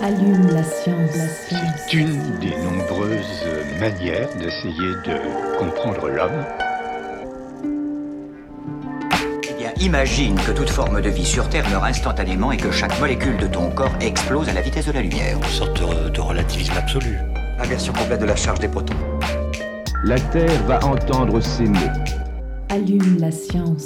Allume la science. C'est une des nombreuses manières d'essayer de comprendre l'homme. Eh bien, imagine que toute forme de vie sur Terre meurt instantanément et que chaque molécule de ton corps explose à la vitesse de la lumière. Une sorte de relativisme absolu. Inversion complète de la charge des protons. La Terre va entendre ces mots. Allume la science.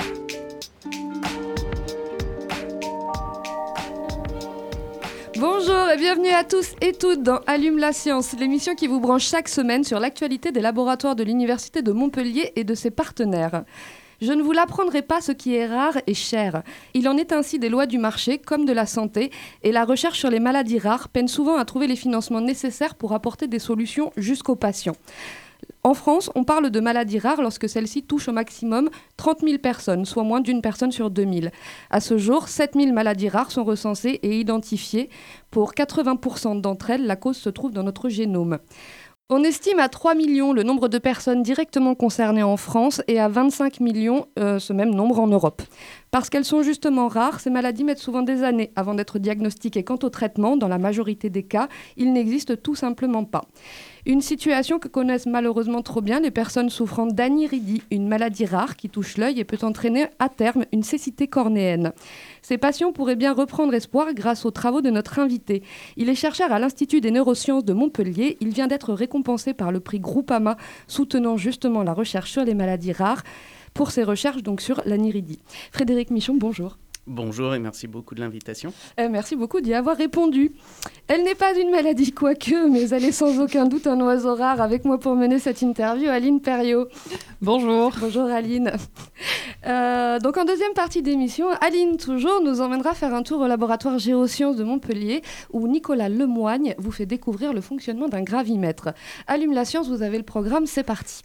Bonjour et bienvenue à tous et toutes dans Allume la science, l'émission qui vous branche chaque semaine sur l'actualité des laboratoires de l'Université de Montpellier et de ses partenaires. Je ne vous l'apprendrai pas, ce qui est rare est cher. Il en est ainsi des lois du marché comme de la santé, et la recherche sur les maladies rares peine souvent à trouver les financements nécessaires pour apporter des solutions jusqu'aux patients. En France, on parle de maladies rares lorsque celles-ci touchent au maximum 30 000 personnes, soit moins d'une personne sur 2000. À ce jour, 7 000 maladies rares sont recensées et identifiées. Pour 80% d'entre elles, la cause se trouve dans notre génome. On estime à 3 millions le nombre de personnes directement concernées en France et à 25 millions ce même nombre en Europe. Parce qu'elles sont justement rares, ces maladies mettent souvent des années avant d'être diagnostiquées. Quant au traitement, dans la majorité des cas, il n'existe tout simplement pas. Une situation que connaissent malheureusement trop bien les personnes souffrant d'aniridie, une maladie rare qui touche l'œil et peut entraîner à terme une cécité cornéenne. Ces patients pourraient bien reprendre espoir grâce aux travaux de notre invité. Il est chercheur à l'Institut des neurosciences de Montpellier. Il vient d'être récompensé par le prix Groupama, soutenant justement la recherche sur les maladies rares, pour ses recherches donc sur l'aniridie. Frédéric Michon, bonjour. Bonjour et merci beaucoup de l'invitation. Merci beaucoup d'y avoir répondu. Elle n'est pas une maladie quoique, mais elle est sans aucun doute un oiseau rare. Avec moi pour mener cette interview, Aline Perriot. Bonjour. Bonjour Aline. Donc en deuxième partie d'émission, Aline toujours nous emmènera faire un tour au laboratoire Géosciences de Montpellier où Nicolas Lemoigne vous fait découvrir le fonctionnement d'un gravimètre. Allume la science, vous avez le programme, c'est parti.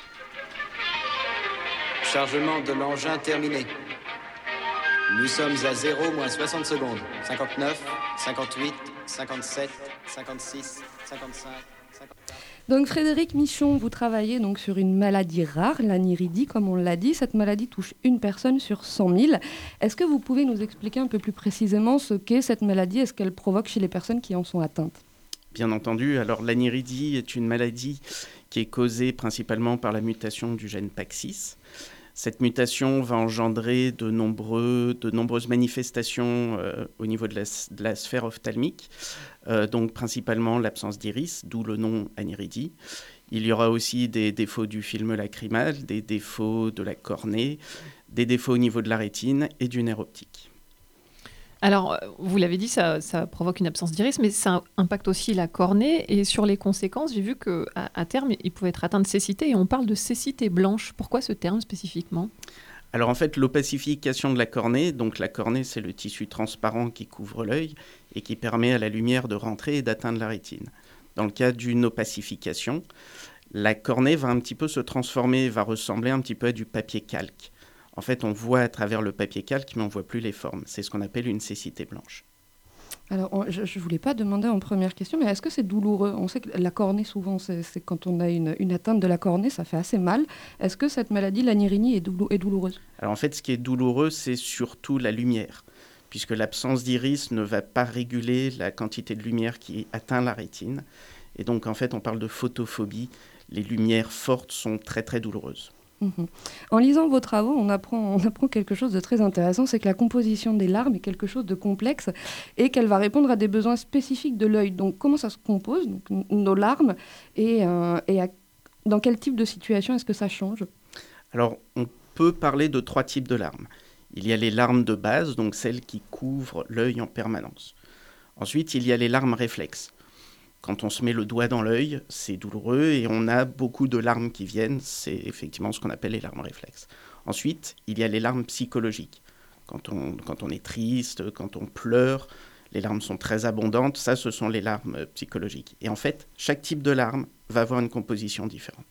Chargement de l'engin terminé. Nous sommes à 0 moins 60 secondes. 59, 58, 57, 56, 55, 54... Donc Frédéric Michon, vous travaillez donc sur une maladie rare, l'aniridie, comme on l'a dit. Cette maladie touche une personne sur 100 000. Est-ce que vous pouvez nous expliquer un peu plus précisément ce qu'est cette maladie et ce qu'elle provoque chez les personnes qui en sont atteintes ? Bien entendu, alors l'aniridie est une maladie qui est causée principalement par la mutation du gène PAX6. Cette mutation va engendrer de nombreuses manifestations au niveau de la sphère ophtalmique, donc principalement l'absence d'iris, d'où le nom aniridie. Il y aura aussi des défauts du film lacrymal, des défauts de la cornée, des défauts au niveau de la rétine et du nerf optique. Alors, vous l'avez dit, ça provoque une absence d'iris, mais ça impacte aussi la cornée. Et sur les conséquences, j'ai vu qu'à terme, il pouvait être atteint de cécité. Et on parle de cécité blanche. Pourquoi ce terme spécifiquement ? Alors en fait, l'opacification de la cornée, donc la cornée, c'est le tissu transparent qui couvre l'œil et qui permet à la lumière de rentrer et d'atteindre la rétine. Dans le cas d'une opacification, la cornée va un petit peu se transformer, va ressembler un petit peu à du papier calque. En fait, on voit à travers le papier calque, mais on ne voit plus les formes. C'est ce qu'on appelle une cécité blanche. Alors, je ne voulais pas demander en première question, mais est-ce que c'est douloureux ? On sait que la cornée, souvent, c'est quand on a une atteinte de la cornée, ça fait assez mal. Est-ce que cette maladie, l'aniridie, est douloureuse ? Alors en fait, ce qui est douloureux, c'est surtout la lumière, puisque l'absence d'iris ne va pas réguler la quantité de lumière qui atteint la rétine. Et donc, en fait, on parle de photophobie. Les lumières fortes sont très, très douloureuses. En lisant vos travaux, on apprend quelque chose de très intéressant, c'est que la composition des larmes est quelque chose de complexe et qu'elle va répondre à des besoins spécifiques de l'œil. Donc comment ça se compose, donc, nos larmes, et dans quel type de situation est-ce que ça change ? Alors, on peut parler de 3 types de larmes. Il y a les larmes de base, donc celles qui couvrent l'œil en permanence. Ensuite, il y a les larmes réflexes. Quand on se met le doigt dans l'œil, c'est douloureux et on a beaucoup de larmes qui viennent. C'est effectivement ce qu'on appelle les larmes réflexes. Ensuite, il y a les larmes psychologiques. Quand on est triste, quand on pleure, les larmes sont très abondantes. Ça, ce sont les larmes psychologiques. Et en fait, chaque type de larme va avoir une composition différente.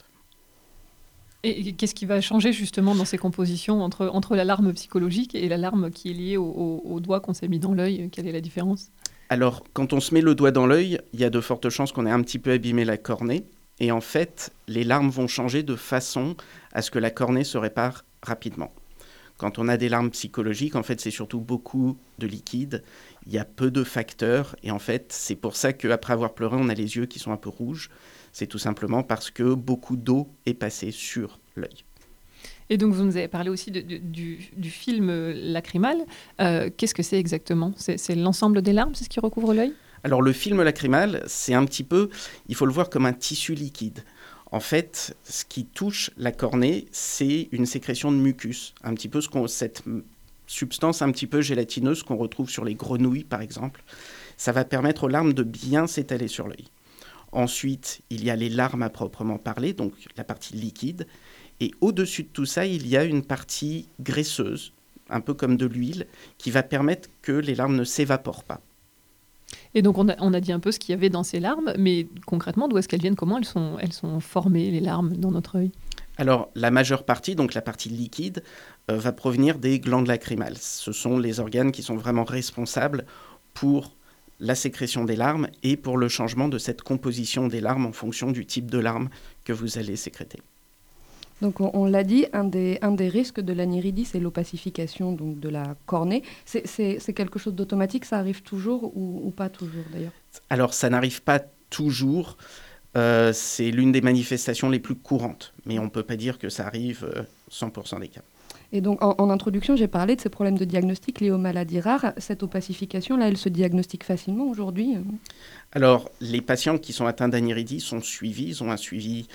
Et qu'est-ce qui va changer justement dans ces compositions entre la larme psychologique et la larme qui est liée au doigt qu'on s'est mis dans l'œil ? Quelle est la différence ? Alors, quand on se met le doigt dans l'œil, il y a de fortes chances qu'on ait un petit peu abîmé la cornée. Et en fait, les larmes vont changer de façon à ce que la cornée se répare rapidement. Quand on a des larmes psychologiques, en fait, c'est surtout beaucoup de liquide. Il y a peu de facteurs. Et en fait, c'est pour ça qu'après avoir pleuré, on a les yeux qui sont un peu rouges. C'est tout simplement parce que beaucoup d'eau est passée sur l'œil. Et donc, vous nous avez parlé aussi du film lacrymal. Qu'est-ce que c'est exactement ? C'est l'ensemble des larmes, c'est ce qui recouvre l'œil ? Alors, le film lacrymal, c'est un petit peu... Il faut le voir comme un tissu liquide. En fait, ce qui touche la cornée, c'est une sécrétion de mucus. Un petit peu cette substance un petit peu gélatineuse qu'on retrouve sur les grenouilles, par exemple. Ça va permettre aux larmes de bien s'étaler sur l'œil. Ensuite, il y a les larmes à proprement parler, donc la partie liquide. Et au-dessus de tout ça, il y a une partie graisseuse, un peu comme de l'huile, qui va permettre que les larmes ne s'évaporent pas. Et donc, on a dit un peu ce qu'il y avait dans ces larmes, mais concrètement, d'où est-ce qu'elles viennent ? Comment elles sont formées, les larmes, dans notre œil ? Alors, la majeure partie, donc la partie liquide, va provenir des glandes lacrymales. Ce sont les organes qui sont vraiment responsables pour la sécrétion des larmes et pour le changement de cette composition des larmes en fonction du type de larmes que vous allez sécréter. Donc on l'a dit, un des risques de l'aniridie, c'est l'opacification donc, de la cornée. C'est quelque chose d'automatique, ça arrive toujours ou pas toujours d'ailleurs ? Alors ça n'arrive pas toujours, c'est l'une des manifestations les plus courantes, mais on ne peut pas dire que ça arrive 100% des cas. Et donc en introduction, j'ai parlé de ces problèmes de diagnostic liés aux maladies rares. Cette opacification, là, elle se diagnostique facilement aujourd'hui ? Alors les patients qui sont atteints d'aniridie sont suivis, ils ont un suivi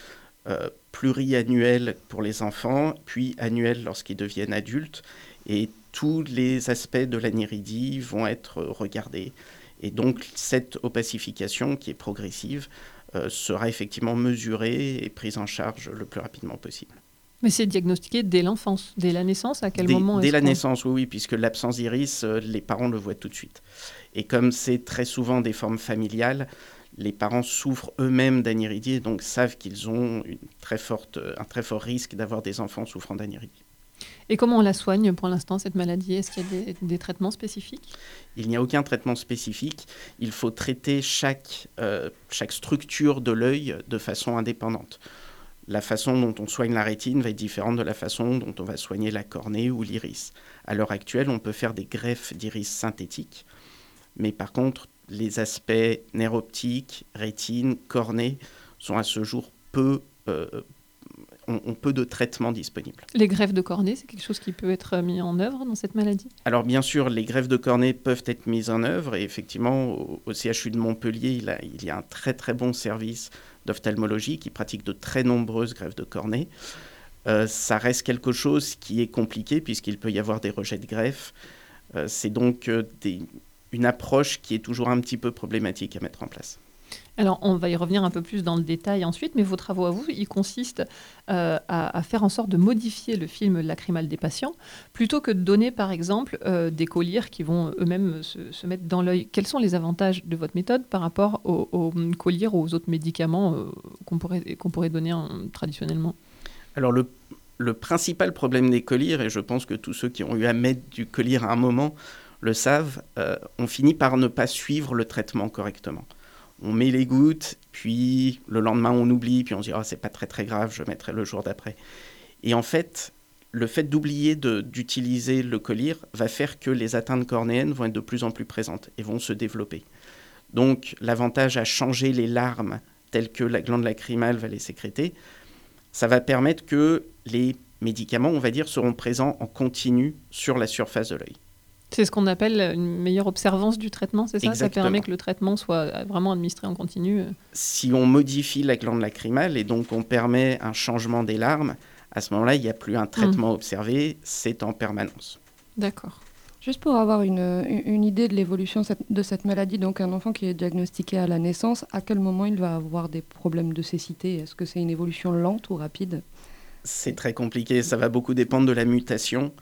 pluriannuel pour les enfants, puis annuel lorsqu'ils deviennent adultes. Et tous les aspects de l'aniridie vont être regardés. Et donc, cette opacification, qui est progressive, sera effectivement mesurée et prise en charge le plus rapidement possible. Mais c'est diagnostiqué dès l'enfance, dès la naissance ? À quel moment Dès la naissance, oui, puisque l'absence d'iris, les parents le voient tout de suite. Et comme c'est très souvent des formes familiales, les parents souffrent eux-mêmes d'aniridie et donc savent qu'ils ont un très fort risque d'avoir des enfants souffrant d'aniridie. Et comment on la soigne pour l'instant, cette maladie ? Est-ce qu'il y a des traitements spécifiques ? Il n'y a aucun traitement spécifique. Il faut traiter chaque structure de l'œil de façon indépendante. La façon dont on soigne la rétine va être différente de la façon dont on va soigner la cornée ou l'iris. À l'heure actuelle, on peut faire des greffes d'iris synthétiques, mais par contre, les aspects nerfs optiques, rétine, cornée sont à ce jour ont peu de traitements disponibles. Les greffes de cornée, c'est quelque chose qui peut être mis en œuvre dans cette maladie ? Alors bien sûr, les greffes de cornée peuvent être mises en œuvre et effectivement, au CHU de Montpellier, il y a un très très bon service d'ophtalmologie qui pratique de très nombreuses greffes de cornée. Ça reste quelque chose qui est compliqué puisqu'il peut y avoir des rejets de greffes. C'est donc une approche qui est toujours un petit peu problématique à mettre en place. Alors, on va y revenir un peu plus dans le détail ensuite, mais vos travaux à vous, ils consistent à faire en sorte de modifier le film lacrymal des patients, plutôt que de donner, par exemple, des collyres qui vont eux-mêmes se mettre dans l'œil. Quels sont les avantages de votre méthode par rapport aux collyres ou aux autres médicaments qu'on pourrait donner traditionnellement ? Alors, le principal problème des collyres, et je pense que tous ceux qui ont eu à mettre du collyre à un moment le savent, on finit par ne pas suivre le traitement correctement. On met les gouttes, puis le lendemain on oublie, puis on se dit « c'est pas très très grave, je mettrai le jour d'après ». Et en fait, le fait d'oublier d'utiliser le collyre va faire que les atteintes cornéennes vont être de plus en plus présentes et vont se développer. Donc l'avantage à changer les larmes telles que la glande lacrymale va les sécréter, ça va permettre que les médicaments, on va dire, seront présents en continu sur la surface de l'œil. C'est ce qu'on appelle une meilleure observance du traitement, c'est ça ? Exactement. Ça permet que le traitement soit vraiment administré en continu. Si on modifie la glande lacrymale et donc on permet un changement des larmes, à ce moment-là, il n'y a plus un traitement observé, c'est en permanence. D'accord. Juste pour avoir une idée de l'évolution de cette maladie, donc un enfant qui est diagnostiqué à la naissance, à quel moment il va avoir des problèmes de cécité ? Est-ce que c'est une évolution lente ou rapide ? C'est très compliqué, ça va beaucoup dépendre de la mutation.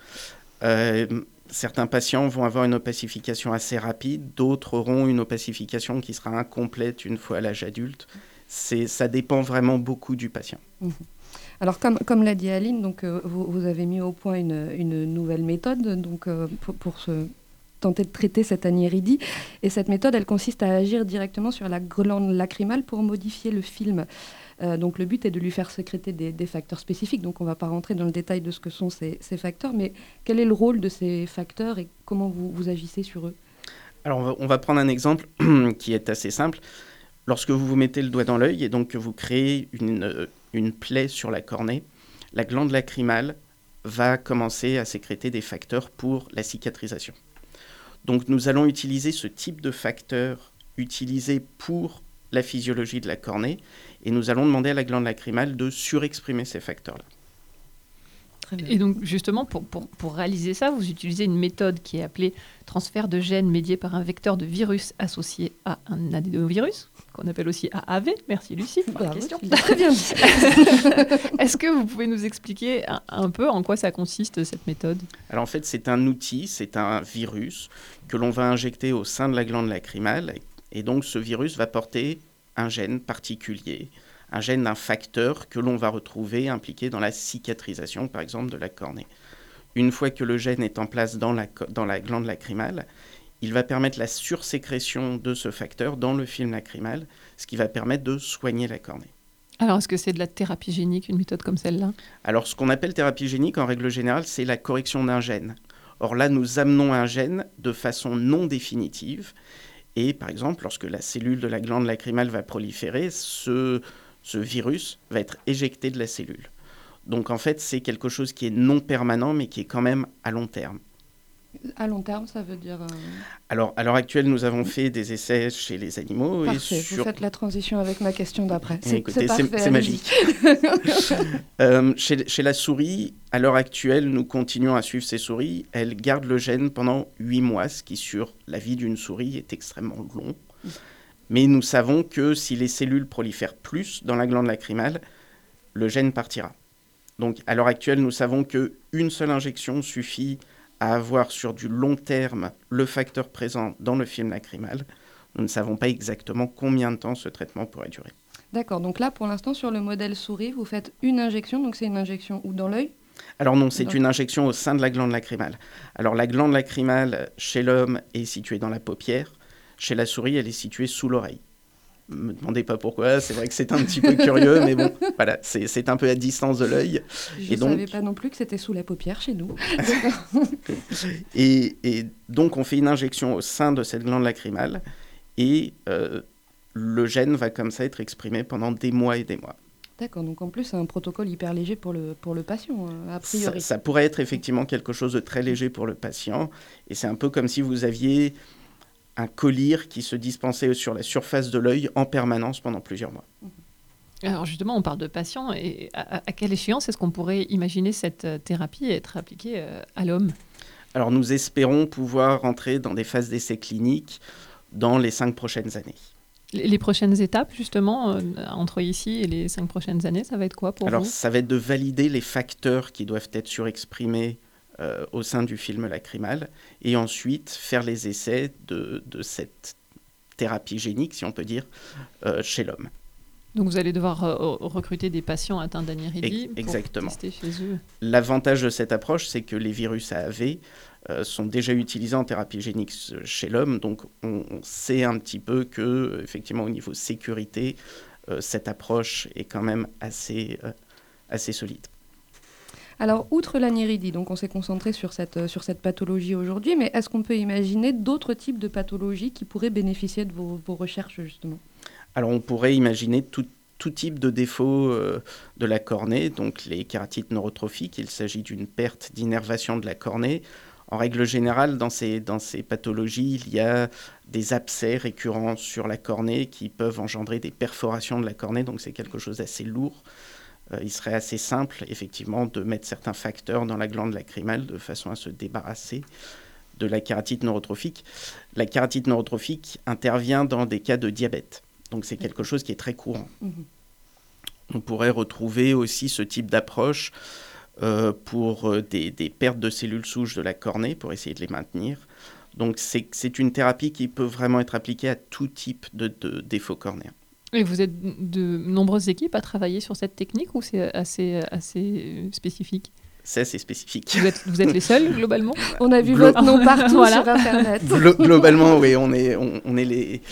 Certains patients vont avoir une opacification assez rapide, d'autres auront une opacification qui sera incomplète une fois à l'âge adulte. Ça dépend vraiment beaucoup du patient. Mmh. Alors comme l'a dit Aline, donc, vous avez mis au point une nouvelle méthode donc, pour tenter de traiter cette aniridie. Et cette méthode, elle consiste à agir directement sur la glande lacrymale pour modifier le film. Donc le but est de lui faire sécréter des facteurs spécifiques. Donc on ne va pas rentrer dans le détail de ce que sont ces facteurs, mais quel est le rôle de ces facteurs et comment vous agissez sur eux ? Alors on va prendre un exemple qui est assez simple. Lorsque vous vous mettez le doigt dans l'œil et donc que vous créez une plaie sur la cornée, la glande lacrymale va commencer à sécréter des facteurs pour la cicatrisation. Donc nous allons utiliser ce type de facteurs utilisés pour la physiologie de la cornée et nous allons demander à la glande lacrymale de surexprimer ces facteurs-là. Et donc, justement, pour réaliser ça, vous utilisez une méthode qui est appelée transfert de gènes médié par un vecteur de virus associé à un adénovirus, qu'on appelle aussi AAV. Merci Lucie pour la question. Très bien dit. Est-ce que vous pouvez nous expliquer un peu en quoi ça consiste, cette méthode ? Alors en fait, c'est un outil, c'est un virus que l'on va injecter au sein de la glande lacrymale. Et donc, ce virus va porter un gène particulier, un gène d'un facteur que l'on va retrouver impliqué dans la cicatrisation, par exemple, de la cornée. Une fois que le gène est en place dans la glande lacrymale, il va permettre la sursécrétion de ce facteur dans le film lacrymal, ce qui va permettre de soigner la cornée. Alors, est-ce que c'est de la thérapie génique, une méthode comme celle-là ? Alors, ce qu'on appelle thérapie génique, en règle générale, c'est la correction d'un gène. Or là, nous amenons un gène de façon non définitive. Et par exemple, lorsque la cellule de la glande lacrymale va proliférer, ce virus va être éjecté de la cellule. Donc en fait, c'est quelque chose qui est non permanent, mais qui est quand même à long terme. À long terme, ça veut dire... Alors, à l'heure actuelle, nous avons fait des essais chez les animaux. Parfait, vous faites la transition avec ma question d'après. Écoutez, parfait, c'est magique. Chez la souris, à l'heure actuelle, nous continuons à suivre ces souris. Elles gardent le gène pendant 8 mois, ce qui, sur la vie d'une souris, est extrêmement long. Mais nous savons que si les cellules prolifèrent plus dans la glande lacrymale, le gène partira. Donc, à l'heure actuelle, nous savons qu'une seule injection suffit à avoir sur du long terme le facteur présent dans le film lacrymal. Nous ne savons pas exactement combien de temps ce traitement pourrait durer. D'accord, donc là, pour l'instant, sur le modèle souris, vous faites une injection, donc c'est une injection où dans l'œil ? Alors non, c'est une injection au sein de la glande lacrymale. Alors la glande lacrymale, chez l'homme, est située dans la paupière. Chez la souris, elle est située sous l'oreille. Ne me demandez pas pourquoi, c'est vrai que c'est un petit peu curieux, mais bon, voilà, c'est un peu à distance de l'œil. Je ne savais pas non plus que c'était sous la paupière chez nous. et donc, on fait une injection au sein de cette glande lacrymale et le gène va comme ça être exprimé pendant des mois et des mois. D'accord, donc en plus, c'est un protocole hyper léger pour le patient, a priori. Ça pourrait être effectivement quelque chose de très léger pour le patient. Et c'est un peu comme si vous aviez un collyre qui se dispensait sur la surface de l'œil en permanence pendant plusieurs mois. Alors justement, on parle de patients. Et à quelle échéance est-ce qu'on pourrait imaginer cette thérapie être appliquée à l'homme ? Alors nous espérons pouvoir rentrer dans des phases d'essais cliniques dans les 5 prochaines années. Les prochaines étapes, justement, entre ici et les 5 prochaines années, ça va être quoi pour vous ? Alors, ça va être de valider les facteurs qui doivent être surexprimés au sein du film lacrymal et ensuite faire les essais de cette thérapie génique, si on peut dire, chez l'homme. Donc, vous allez devoir recruter des patients atteints d'Aniridia pour tester chez eux. L'avantage de cette approche, c'est que les virus AAV sont déjà utilisés en thérapie génique chez l'homme, donc on sait un petit peu que, effectivement, au niveau sécurité, cette approche est quand même assez solide. Alors, outre l'aniridie, donc on s'est concentré sur cette pathologie aujourd'hui, mais est-ce qu'on peut imaginer d'autres types de pathologies qui pourraient bénéficier de vos recherches, justement ? Alors, on pourrait imaginer tout type de défauts de la cornée, donc les kératites neurotrophiques. Il s'agit d'une perte d'innervation de la cornée. En règle générale, dans ces pathologies, il y a des abcès récurrents sur la cornée qui peuvent engendrer des perforations de la cornée, donc c'est quelque chose d'assez lourd. Il serait assez simple, effectivement, de mettre certains facteurs dans la glande lacrymale de façon à se débarrasser de la kératite neurotrophique. La kératite neurotrophique intervient dans des cas de diabète, donc c'est quelque chose qui est très courant. On pourrait retrouver aussi ce type d'approche pour des pertes de cellules souches de la cornée, pour essayer de les maintenir. Donc c'est une thérapie qui peut vraiment être appliquée à tout type de défaut cornéen. Et vous êtes de nombreuses équipes à travailler sur cette technique ou c'est assez spécifique ? C'est assez spécifique. Vous êtes les seuls, globalement ? On a vu votre nom partout sur Internet. Globalement, oui, on est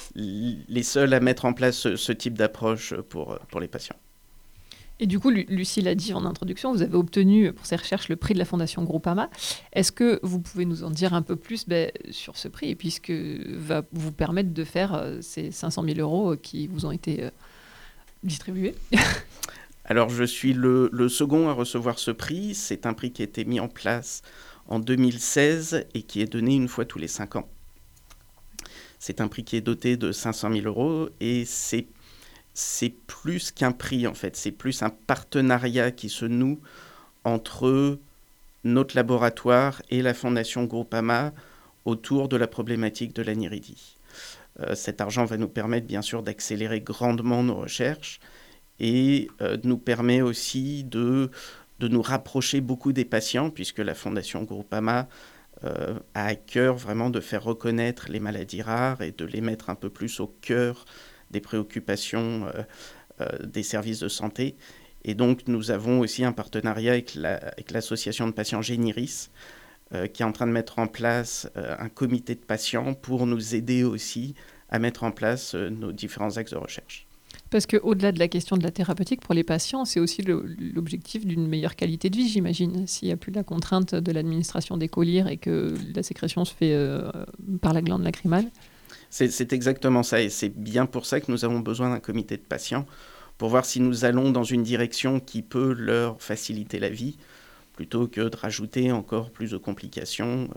les seuls à mettre en place ce type d'approche pour les patients. Et du coup, Lucie l'a dit en introduction, vous avez obtenu pour ces recherches le prix de la Fondation Groupama. Est-ce que vous pouvez nous en dire un peu plus sur ce prix, et puis ce que va vous permettre de faire ces 500 000 euros qui vous ont été distribués? Alors, je suis le second à recevoir ce prix. C'est un prix qui a été mis en place en 2016 et qui est donné une fois tous les 5 ans. C'est un prix qui est doté de 500 000 euros et c'est plus qu'un prix, en fait. C'est plus un partenariat qui se noue entre notre laboratoire et la Fondation Groupama autour de la problématique de l'aniridie. Cet argent va nous permettre, bien sûr, d'accélérer grandement nos recherches et nous permet aussi de nous rapprocher beaucoup des patients, puisque la Fondation Groupama a à cœur vraiment de faire reconnaître les maladies rares et de les mettre un peu plus au cœur des préoccupations des services de santé. Et donc, nous avons aussi un partenariat avec l'association de patients Géniris, qui est en train de mettre en place un comité de patients pour nous aider aussi à mettre en place nos différents axes de recherche. Parce qu'au-delà de la question de la thérapeutique pour les patients, c'est aussi l'objectif d'une meilleure qualité de vie, j'imagine. S'il n'y a plus la contrainte de l'administration des collyres et que la sécrétion se fait par la glande lacrymale. C'est exactement ça, et c'est bien pour ça que nous avons besoin d'un comité de patients, pour voir si nous allons dans une direction qui peut leur faciliter la vie, plutôt que de rajouter encore plus de complications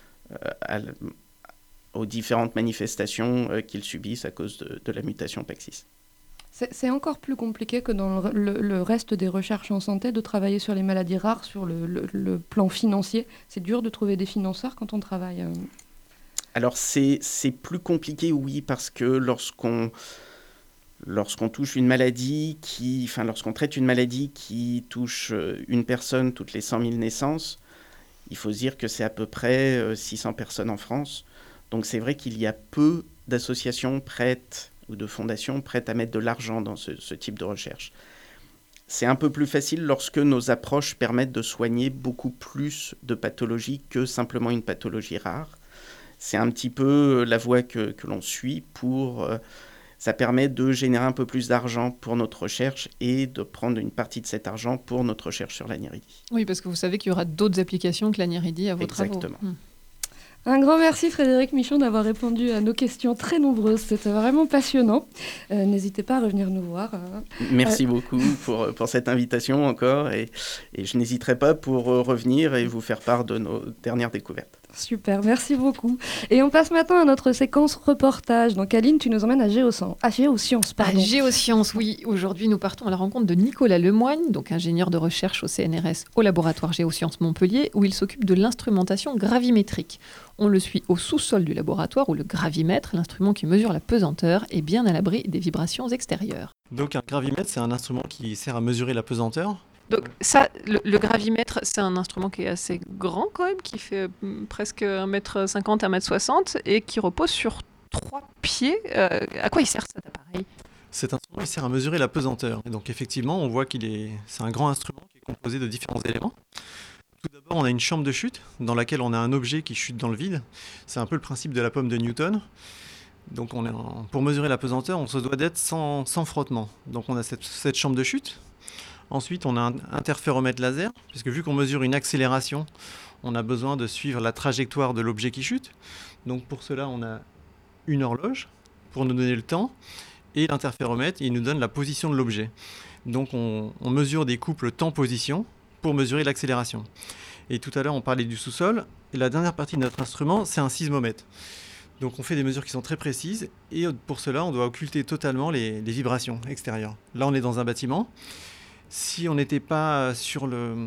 aux différentes manifestations qu'ils subissent à cause de la mutation PAX6. C'est encore plus compliqué que dans le reste des recherches en santé de travailler sur les maladies rares, sur le plan financier. C'est dur de trouver des financeurs quand on travaille. Alors c'est plus compliqué, oui, parce que lorsqu'on touche une maladie lorsqu'on traite une maladie qui touche une personne toutes les 100 000 naissances, il faut se dire que c'est à peu près 600 personnes en France. Donc c'est vrai qu'il y a peu d'associations prêtes ou de fondations prêtes à mettre de l'argent dans ce type de recherche. C'est un peu plus facile lorsque nos approches permettent de soigner beaucoup plus de pathologies que simplement une pathologie rare. C'est un petit peu la voie que l'on suit ça permet de générer un peu plus d'argent pour notre recherche et de prendre une partie de cet argent pour notre recherche sur l'aniridie. Oui, parce que vous savez qu'il y aura d'autres applications que l'aniridie à vos travaux. Exactement. Un grand merci Frédéric Michon d'avoir répondu à nos questions très nombreuses. C'était vraiment passionnant. N'hésitez pas à revenir nous voir. Merci beaucoup pour cette invitation encore et je n'hésiterai pas pour revenir et vous faire part de nos dernières découvertes. Super, merci beaucoup. Et on passe maintenant à notre séquence reportage. Donc Aline, tu nous emmènes à Géosciences. Géosciences, oui. Aujourd'hui, nous partons à la rencontre de Nicolas Lemoigne, donc ingénieur de recherche au CNRS au laboratoire Géosciences Montpellier, où il s'occupe de l'instrumentation gravimétrique. On le suit au sous-sol du laboratoire où le gravimètre, l'instrument qui mesure la pesanteur, est bien à l'abri des vibrations extérieures. Donc un gravimètre, c'est un instrument qui sert à mesurer la pesanteur. Donc ça, le gravimètre, c'est un instrument qui est assez grand quand même, qui fait presque 1m50, 1m60 et qui repose sur 3 pieds. À quoi il sert cet appareil ? Cet instrument, il sert à mesurer la pesanteur. Et donc effectivement, on voit c'est un grand instrument qui est composé de différents éléments. Tout d'abord, on a une chambre de chute dans laquelle on a un objet qui chute dans le vide. C'est un peu le principe de la pomme de Newton. Donc pour mesurer la pesanteur, on se doit d'être sans frottement. Donc on a cette chambre de chute. Ensuite, on a un interféromètre laser, puisque vu qu'on mesure une accélération, on a besoin de suivre la trajectoire de l'objet qui chute. Donc pour cela, on a une horloge pour nous donner le temps, et l'interféromètre, il nous donne la position de l'objet. Donc on mesure des couples temps-position pour mesurer l'accélération. Et tout à l'heure, on parlait du sous-sol, et la dernière partie de notre instrument, c'est un sismomètre. Donc on fait des mesures qui sont très précises, et pour cela, on doit occulter totalement les vibrations extérieures. Là, on est dans un bâtiment. Si on n'était pas sur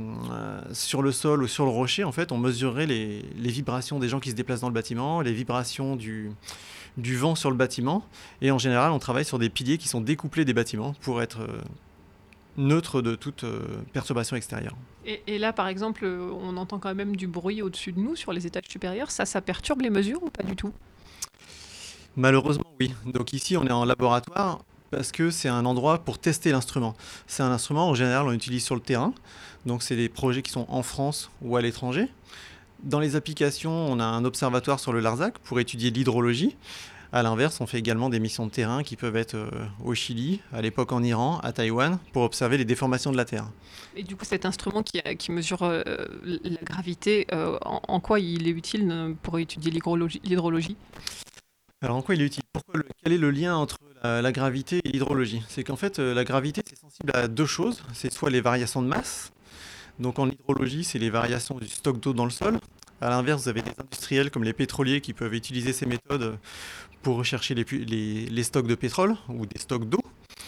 le sol ou sur le rocher, en fait, on mesurerait les vibrations des gens qui se déplacent dans le bâtiment, les vibrations du vent sur le bâtiment. Et en général, on travaille sur des piliers qui sont découplés des bâtiments pour être neutre de toute perturbation extérieure. Et là, par exemple, on entend quand même du bruit au-dessus de nous, sur les étages supérieurs. Ça perturbe les mesures ou pas du tout ? Malheureusement, oui. Donc ici, on est en laboratoire, parce que c'est un endroit pour tester l'instrument. C'est un instrument, en général, on utilise sur le terrain. Donc, c'est des projets qui sont en France ou à l'étranger. Dans les applications, on a un observatoire sur le Larzac pour étudier l'hydrologie. À l'inverse, on fait également des missions de terrain qui peuvent être au Chili, à l'époque en Iran, à Taïwan, pour observer les déformations de la Terre. Et du coup, cet instrument qui mesure la gravité, en quoi il est utile pour étudier l'hydrologie? Alors en quoi il est utile? Quel est le lien entre la gravité et l'hydrologie? C'est qu'en fait, la gravité, c'est sensible à deux choses. C'est soit les variations de masse. Donc en hydrologie, c'est les variations du stock d'eau dans le sol. À l'inverse, vous avez des industriels comme les pétroliers qui peuvent utiliser ces méthodes pour rechercher les stocks de pétrole ou des stocks d'eau.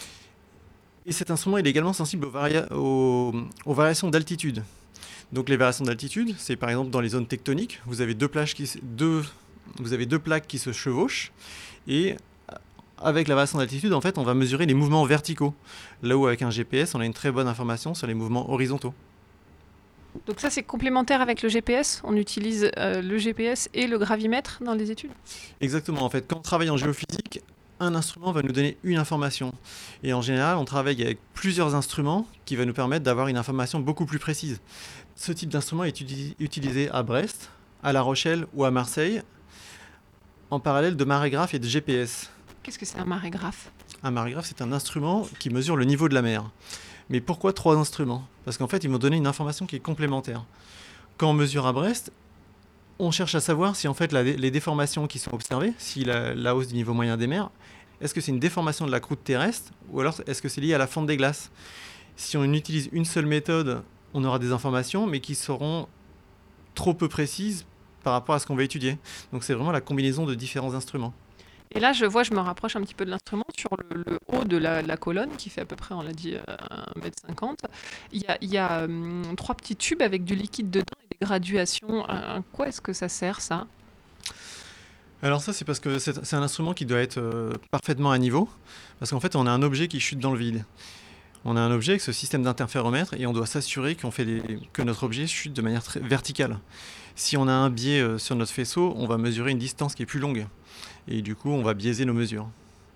Et cet instrument il est également sensible aux variations d'altitude. Donc les variations d'altitude, c'est par exemple dans les zones tectoniques, vous avez deux plaques qui se chevauchent, et avec la variation d'altitude, en fait, on va mesurer les mouvements verticaux. Là où avec un GPS, on a une très bonne information sur les mouvements horizontaux. Donc ça, c'est complémentaire avec le GPS. On utilise le GPS et le gravimètre dans les études. Exactement. En fait, quand on travaille en géophysique, un instrument va nous donner une information. Et en général, on travaille avec plusieurs instruments qui vont nous permettre d'avoir une information beaucoup plus précise. Ce type d'instrument est utilisé à Brest, à La Rochelle ou à Marseille, en parallèle de marégraphes et de GPS. Qu'est-ce que c'est un marégraphe? Un marégraphe, c'est un instrument qui mesure le niveau de la mer. Mais pourquoi 3 instruments? Parce qu'en fait, ils vont donner une information qui est complémentaire. Quand on mesure à Brest, on cherche à savoir si en fait les déformations qui sont observées, si la hausse du niveau moyen des mers, est-ce que c'est une déformation de la croûte terrestre ou alors est-ce que c'est lié à la fonte des glaces? Si on utilise une seule méthode, on aura des informations mais qui seront trop peu précises par rapport à ce qu'on va étudier. Donc c'est vraiment la combinaison de différents instruments. Et là, je me rapproche un petit peu de l'instrument, sur le haut de la colonne, qui fait à peu près, on l'a dit, 1,50 m. Il y a 3 petits tubes avec du liquide dedans et des graduations. À quoi est-ce que ça sert, ça? Alors ça, c'est parce que c'est un instrument qui doit être parfaitement à niveau, parce qu'en fait, on a un objet qui chute dans le vide. On a un objet avec ce système d'interféromètre et on doit s'assurer que notre objet chute de manière très verticale. Si on a un biais sur notre faisceau, on va mesurer une distance qui est plus longue. Et du coup, on va biaiser nos mesures.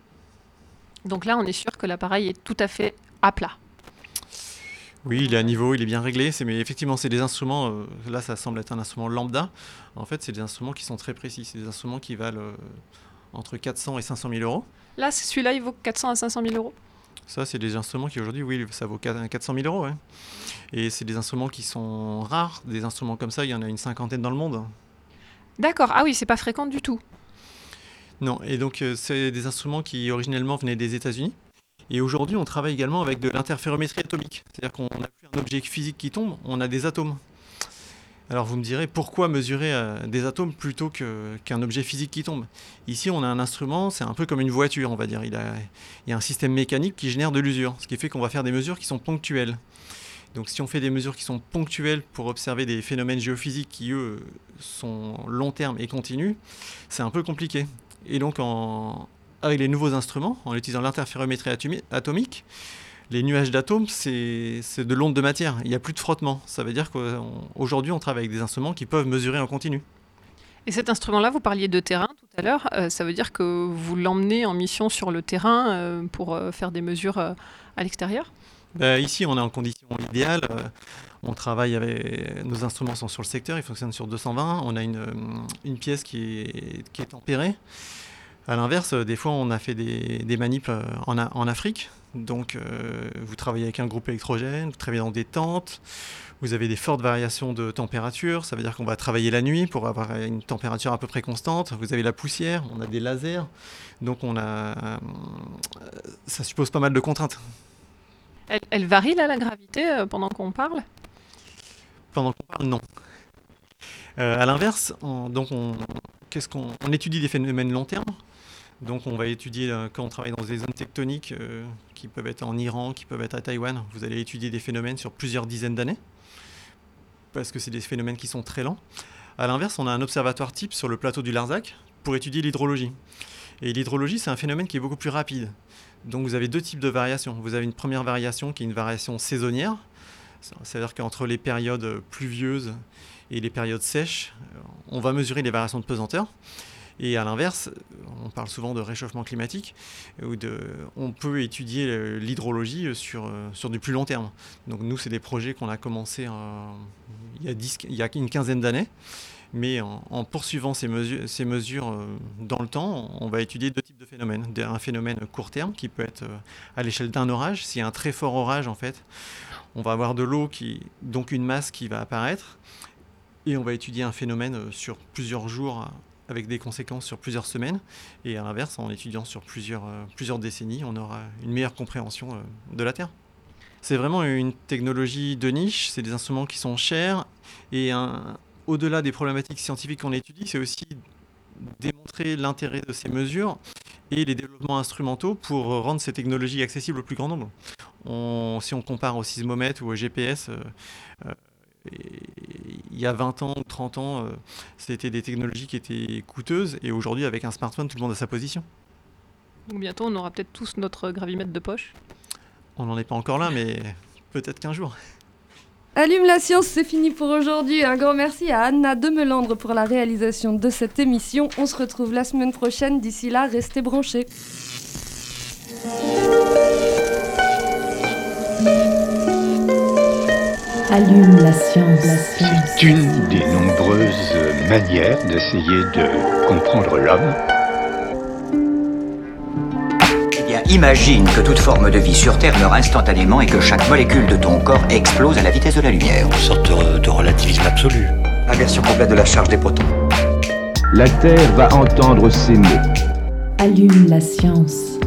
Donc là, on est sûr que l'appareil est tout à fait à plat. Oui, il est à niveau, il est bien réglé. Mais effectivement, c'est des instruments, là ça semble être un instrument lambda. En fait, c'est des instruments qui sont très précis. C'est des instruments qui valent entre 400 et 500 000 euros. Là, celui-là, il vaut 400 à 500 000 euros. Ça, c'est des instruments qui aujourd'hui, oui, ça vaut 400 000 euros. Ouais. Et c'est des instruments qui sont rares. Des instruments comme ça, il y en a une 50aine dans le monde. D'accord, ah oui, c'est pas fréquent du tout. Non, et donc c'est des instruments qui originellement venaient des États-Unis. Et aujourd'hui, on travaille également avec de l'interférométrie atomique. C'est-à-dire qu'on n'a plus un objet physique qui tombe, on a des atomes. Alors vous me direz, pourquoi mesurer des atomes plutôt qu'un objet physique qui tombe? Ici, on a un instrument, c'est un peu comme une voiture, on va dire. Il y a un système mécanique qui génère de l'usure, ce qui fait qu'on va faire des mesures qui sont ponctuelles. Donc si on fait des mesures qui sont ponctuelles pour observer des phénomènes géophysiques qui, eux, sont long terme et continus, c'est un peu compliqué. Et donc, avec les nouveaux instruments, en utilisant l'interférométrie atomique, les nuages d'atomes, c'est de l'onde de matière. Il n'y a plus de frottement. Ça veut dire qu'aujourd'hui, on travaille avec des instruments qui peuvent mesurer en continu. Et cet instrument-là, vous parliez de terrain tout à l'heure. Ça veut dire que vous l'emmenez en mission sur le terrain pour faire des mesures à l'extérieur? Ici, on est en condition idéale. On travaille avec... Nos instruments sont sur le secteur, ils fonctionnent sur 220. On a une pièce qui est tempérée. À l'inverse, des fois, on a fait des manips en Afrique. Donc, vous travaillez avec un groupe électrogène, vous travaillez dans des tentes, vous avez des fortes variations de température. Ça veut dire qu'on va travailler la nuit pour avoir une température à peu près constante. Vous avez la poussière, on a des lasers. Donc, ça suppose pas mal de contraintes. Elle varie, là, la gravité, pendant qu'on parle? Pendant qu'on parle, non. À l'inverse, on étudie des phénomènes long terme. Donc on va étudier, quand on travaille dans des zones tectoniques qui peuvent être en Iran, qui peuvent être à Taïwan, vous allez étudier des phénomènes sur plusieurs dizaines d'années, parce que c'est des phénomènes qui sont très lents. À l'inverse, on a un observatoire type sur le plateau du Larzac pour étudier l'hydrologie. Et l'hydrologie, c'est un phénomène qui est beaucoup plus rapide. Donc vous avez 2 types de variations. Vous avez une première variation qui est une variation saisonnière, c'est-à-dire qu'entre les périodes pluvieuses et les périodes sèches, on va mesurer les variations de pesanteur. Et à l'inverse, on parle souvent de réchauffement climatique, on peut étudier l'hydrologie sur du plus long terme. Donc nous, c'est des projets qu'on a commencé il y a une quinzaine d'années. Mais en poursuivant ces mesures dans le temps, on va étudier 2 types de phénomènes. Un phénomène court terme qui peut être à l'échelle d'un orage. S'il y a un très fort orage, en fait, on va avoir de l'eau, donc une masse qui va apparaître. Et on va étudier un phénomène sur plusieurs jours avec des conséquences sur plusieurs semaines. Et à l'inverse, en étudiant sur plusieurs décennies, on aura une meilleure compréhension de la Terre. C'est vraiment une technologie de niche, c'est des instruments qui sont chers. Et au-delà des problématiques scientifiques qu'on étudie, c'est aussi démontrer l'intérêt de ces mesures et les développements instrumentaux pour rendre ces technologies accessibles au plus grand nombre. Si on compare au sismomètre ou au GPS, il y a 20 ans ou 30 ans, c'était des technologies qui étaient coûteuses, et aujourd'hui, avec un smartphone, tout le monde a sa position. Donc bientôt, on aura peut-être tous notre gravimètre de poche. On n'en est pas encore là, mais peut-être qu'un jour. Allume la science, c'est fini pour aujourd'hui. Un grand merci à Anna Demelandre pour la réalisation de cette émission. On se retrouve la semaine prochaine. D'ici là, restez branchés. Allume la science. C'est une des nombreuses manières d'essayer de comprendre l'homme. Eh bien, imagine que toute forme de vie sur Terre meurt instantanément et que chaque molécule de ton corps explose à la vitesse de la lumière. Une sorte de relativisme absolu. Inversion complète de la charge des protons. La Terre va entendre ces mots. Allume la science.